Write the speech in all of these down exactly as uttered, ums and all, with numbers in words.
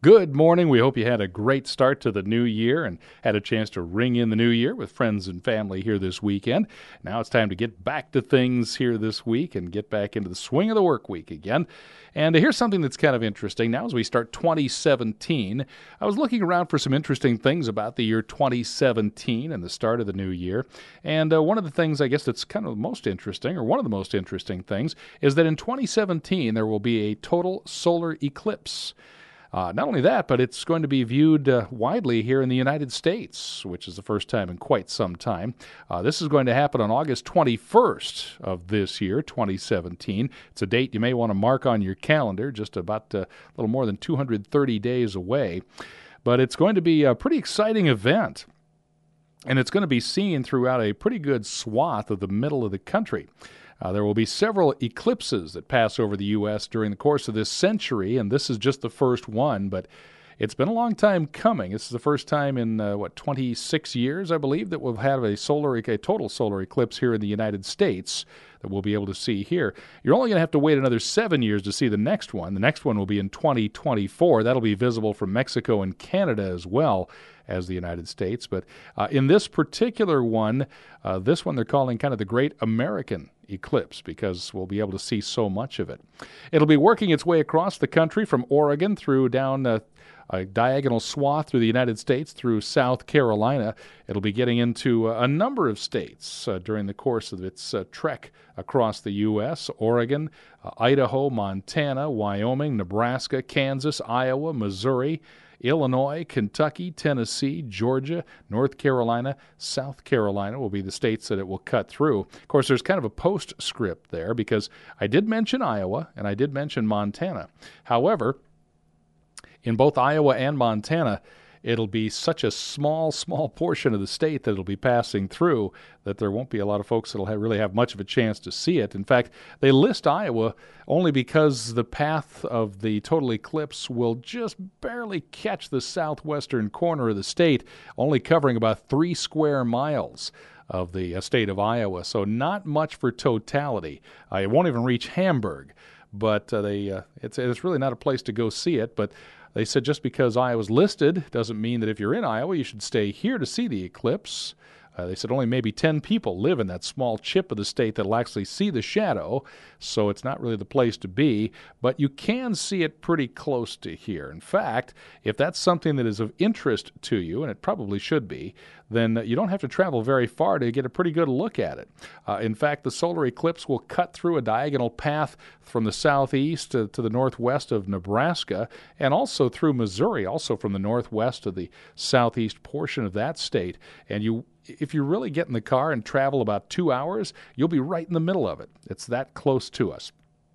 Good morning. We hope you had a great start to the new year and had a chance to ring in the new year with friends and family here this weekend. Now it's time to get back to things here this week and get back into the swing of the work week again. And here's something that's kind of interesting. Now as we start twenty seventeen, I was looking around for some interesting things about the year twenty seventeen and the start of the new year. And uh, one of the things I guess that's kind of the most interesting, or one of the most interesting things, is that in twenty seventeen there will be a total solar eclipse. Uh, not only that, but it's going to be viewed uh, widely here in the United States, which is the first time in quite some time. Uh, this is going to happen on August twenty-first of this year, twenty seventeen. It's a date you may want to mark on your calendar, just about uh, a little more than two hundred thirty days away. But it's going to be a pretty exciting event, and it's going to be seen throughout a pretty good swath of the middle of the country. Uh, there will be several eclipses that pass over the U S during the course of this century, and this is just the first one, but it's been a long time coming. This is the first time in, uh, what, twenty-six years, I believe, that we'll have a solar, a total solar eclipse here in the United States that we'll be able to see here. You're only going to have to wait another seven years to see the next one. The next one will be in twenty twenty-four. That'll be visible from Mexico and Canada as well as the United States. But uh, in this particular one, uh, this one they're calling kind of the Great American Eclipse because we'll be able to see so much of it. It'll be working its way across the country from Oregon through down uh, a diagonal swath through the United States through South Carolina. It'll be getting into uh, a number of states uh, during the course of its uh, trek across the U S Oregon, uh, Idaho, Montana, Wyoming, Nebraska, Kansas, Iowa, Missouri, Illinois, Kentucky, Tennessee, Georgia, North Carolina, South Carolina will be the states that it will cut through. Of course, there's kind of a postscript there because I did mention Iowa and I did mention Montana. However, in both Iowa and Montana, it'll be such a small, small portion of the state that it'll be passing through that there won't be a lot of folks that'll have, really have much of a chance to see it. In fact, they list Iowa only because the path of the total eclipse will just barely catch the southwestern corner of the state, only covering about three square miles of the uh, state of Iowa. So not much for totality. Uh, it won't even reach Hamburg, but uh, they uh, it's, it's really not a place to go see it. But they said just because Iowa's listed doesn't mean that if you're in Iowa, you should stay here to see the eclipse. Uh, they said only maybe ten people live in that small chip of the state that'll actually see the shadow, so it's not really the place to be, but you can see it pretty close to here. In fact, if that's something that is of interest to you, and it probably should be, then you don't have to travel very far to get a pretty good look at it. Uh, in fact, the solar eclipse will cut through a diagonal path from the southeast to, to the northwest of Nebraska, and also through Missouri, also from the northwest to the southeast portion of that state. And you if you really get in the car and travel about two hours, you'll be right in the middle of it. It's that close to us.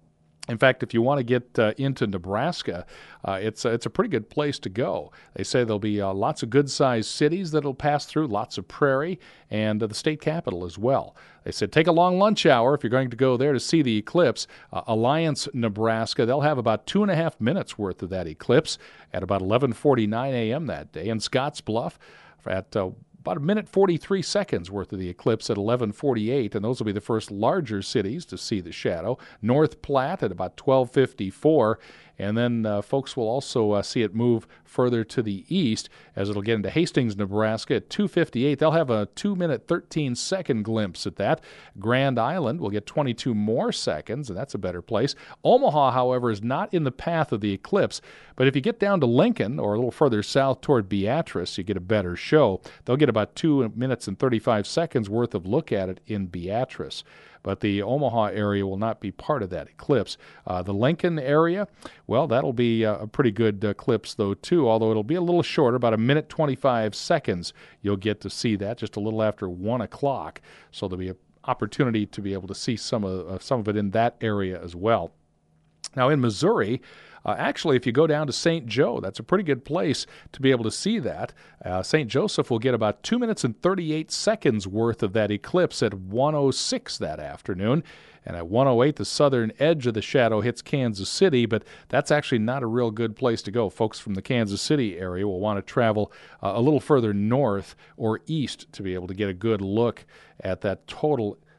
In fact, if you want to get uh, into Nebraska, uh, it's, uh, it's a pretty good place to go. They say there'll be uh, lots of good-sized cities that'll pass through, lots of prairie, and uh, the state capital as well. They said take a long lunch hour if you're going to go there to see the eclipse. Uh, Alliance, Nebraska, they'll have about two and a half minutes worth of that eclipse at about eleven forty-nine a.m. that day. And Scottsbluff at uh, about a minute forty-three seconds worth of the eclipse at eleven forty-eight, and those will be the first larger cities to see the shadow. North Platte at about twelve fifty-four, and then uh, folks will also uh, see it move further to the east as it'll get into Hastings, Nebraska at two fifty-eight. They'll have a two minute thirteen second glimpse at that. Grand Island will get twenty-two more seconds, and that's a better place. Omaha, however, is not in the path of the eclipse, but if you get down to Lincoln or a little further south toward Beatrice, you get a better show. They'll get about two minutes and thirty-five seconds worth of look at it in Beatrice. But the Omaha area will not be part of that eclipse. Uh, the Lincoln area, well, that'll be uh, a pretty good eclipse, though, too, although it'll be a little shorter, about a minute twenty-five seconds. You'll get to see that just a little after one o'clock. So there'll be an opportunity to be able to see some of, uh, some of it in that area as well. Now, in Missouri, Uh, actually, if you go down to Saint Joe, that's a pretty good place to be able to see that. Uh, Saint Joseph will get about two minutes and thirty-eight seconds worth of that eclipse at one oh six that afternoon. And at one oh eight, the southern edge of the shadow hits Kansas City, but that's actually not a real good place to go. Folks from the Kansas City area will want to travel uh, a little further north or east to be able to get a good look at that total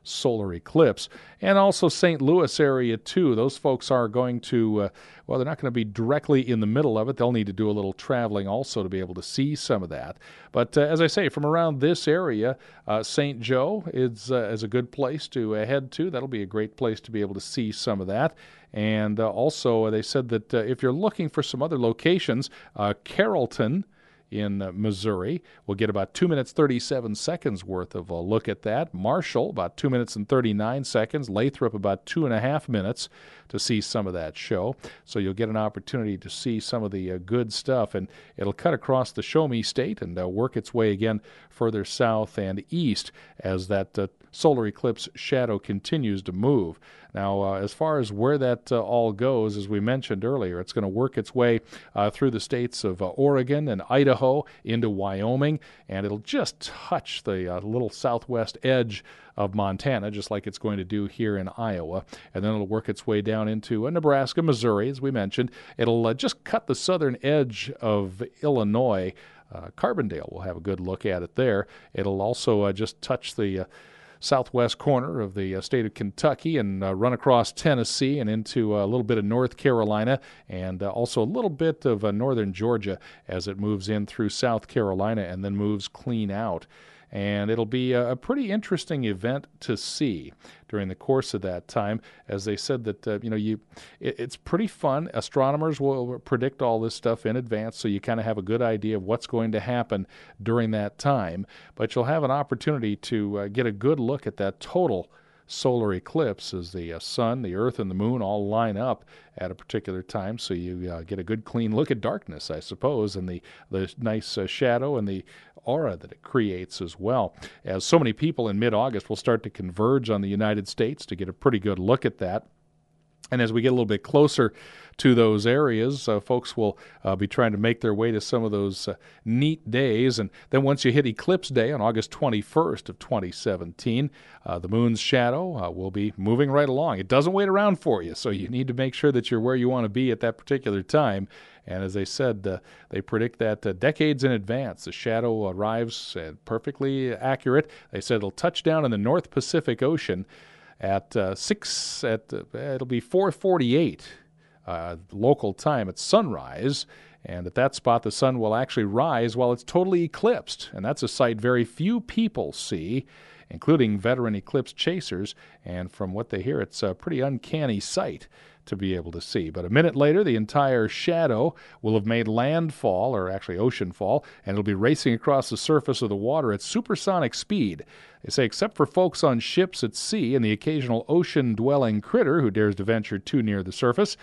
solar eclipse. And also Saint Louis area, too. Those folks are going to, uh, well, they're not going to be directly in the middle of it. They'll need to do a little traveling also to be able to see some of that. But uh, as I say, from around this area, uh, Saint Joe is, uh, is a good place to uh, head to. That'll be a great place to be able to see some of that. And uh, also, uh, they said that uh, if you're looking for some other locations, uh, Carrollton in uh, Missouri will get about two minutes, thirty-seven seconds worth of a look at that. Marshall, about two minutes and thirty-nine seconds. Lathrop, about two and a half minutes to see some of that show. So you'll get an opportunity to see some of the uh, good stuff. And it'll cut across the Show Me State and uh, work its way again further south and east as that uh, solar eclipse shadow continues to move. Now, uh, as far as where that uh, all goes, as we mentioned earlier, it's going to work its way uh, through the states of uh, Oregon and Idaho into Wyoming, and it'll just touch the uh, little southwest edge of Montana, just like it's going to do here in Iowa. And then it'll work its way down into uh, Nebraska, Missouri, as we mentioned. It'll uh, just cut the southern edge of Illinois. Uh, Carbondale will have a good look at it there. It'll also uh, just touch the uh, southwest corner of the uh, state of Kentucky and uh, run across Tennessee and into uh, a little bit of North Carolina and uh, also a little bit of uh, northern Georgia as it moves in through South Carolina and then moves clean out. And it'll be a, a pretty interesting event to see during the course of that time, as they said that, uh, you know, you it, it's pretty fun. Astronomers will predict all this stuff in advance, so you kind of have a good idea of what's going to happen during that time. But you'll have an opportunity to uh, get a good look at that total solar eclipse as the uh, sun, the earth, and the moon all line up at a particular time, so you uh, get a good clean look at darkness, I suppose, and the, the nice uh, shadow and the aura that it creates as well. As so many people in mid-August will start to converge on the United States to get a pretty good look at that. And as we get a little bit closer to those areas, uh, folks will uh, be trying to make their way to some of those uh, neat days. And then once you hit Eclipse Day on August twenty-first of twenty seventeen, uh, the moon's shadow uh, will be moving right along. It doesn't wait around for you, so you need to make sure that you're where you want to be at that particular time. And as they said, uh, they predict that uh, decades in advance. The shadow arrives uh, perfectly accurate. They said it'll touch down in the North Pacific Ocean at uh, six. At uh, it'll be four forty-eight uh, local time at sunrise, and at that spot the sun will actually rise while it's totally eclipsed, and that's a sight very few people see, including veteran eclipse chasers. And from what they hear, it's a pretty uncanny sight to be able to see. But a minute later, the entire shadow will have made landfall, or actually oceanfall, and it'll be racing across the surface of the water at supersonic speed. They say except for folks on ships at sea and the occasional ocean-dwelling critter who dares to venture too near the surface,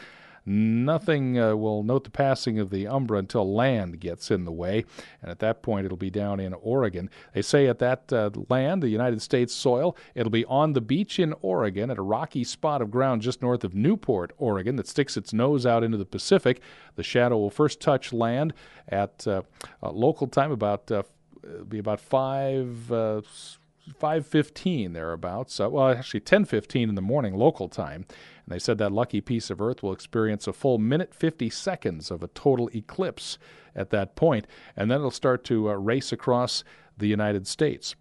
nothing uh, will note the passing of the Umbra until land gets in the way, and at that point it'll be down in Oregon. They say at that uh, land, the United States soil, it'll be on the beach in Oregon at a rocky spot of ground just north of Newport, Oregon, that sticks its nose out into the Pacific. The shadow will first touch land at uh, uh, local time about uh, it'll be about five. Uh, five fifteen thereabouts, uh, well, actually ten fifteen in the morning local time. And they said that lucky piece of Earth will experience a full minute fifty seconds of a total eclipse at that point, and then it'll start to uh, race across the United States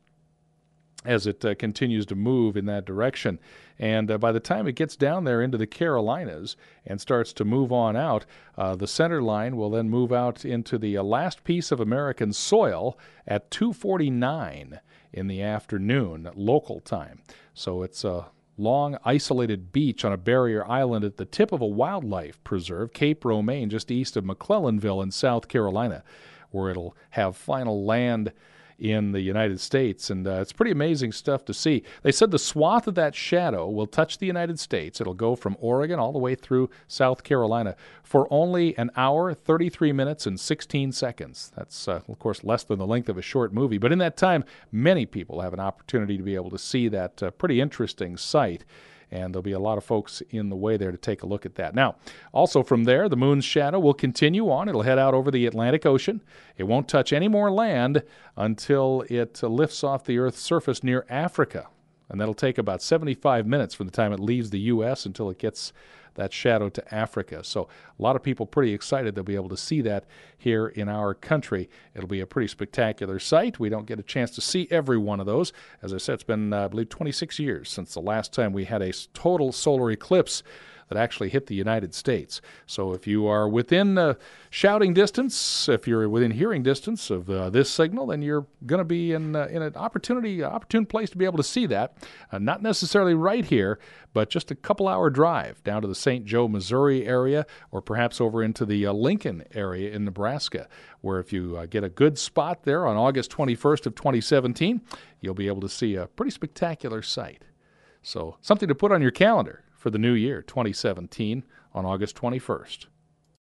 as it uh, continues to move in that direction. And uh, by the time it gets down there into the Carolinas and starts to move on out, uh, the center line will then move out into the uh, last piece of American soil at two forty-nine in the afternoon local time. So it's a long, isolated beach on a barrier island at the tip of a wildlife preserve, Cape Romaine, just east of McClellanville in South Carolina, where it'll have final land in the United States, and uh, it's pretty amazing stuff to see. They said the swath of that shadow will touch the United States. It'll go from Oregon all the way through South Carolina for only an hour, thirty-three minutes, and sixteen seconds. That's, uh, of course, less than the length of a short movie, but in that time, many people have an opportunity to be able to see that uh, pretty interesting sight. And there'll be a lot of folks in the way there to take a look at that. Now, also from there, the moon's shadow will continue on. It'll head out over the Atlantic Ocean. It won't touch any more land until it lifts off the Earth's surface near Africa. And that'll take about seventy-five minutes from the time it leaves the U S until it gets that shadow to Africa. So a lot of people pretty excited they'll be able to see that here in our country. It'll be a pretty spectacular sight. We don't get a chance to see every one of those. As I said, it's been, uh, I believe, twenty-six years since the last time we had a total solar eclipse that actually hit the United States. So if you are within uh, shouting distance, if you're within hearing distance of uh, this signal, then you're going to be in uh, in an opportunity, uh, opportune place to be able to see that. Uh, not necessarily right here, but just a couple hour drive down to the Saint Joe, Missouri area, or perhaps over into the uh, Lincoln area in Nebraska, where if you uh, get a good spot there on August twenty-first of twenty seventeen, you'll be able to see a pretty spectacular sight. So something to put on your calendar for the new year, twenty seventeen, on August twenty-first.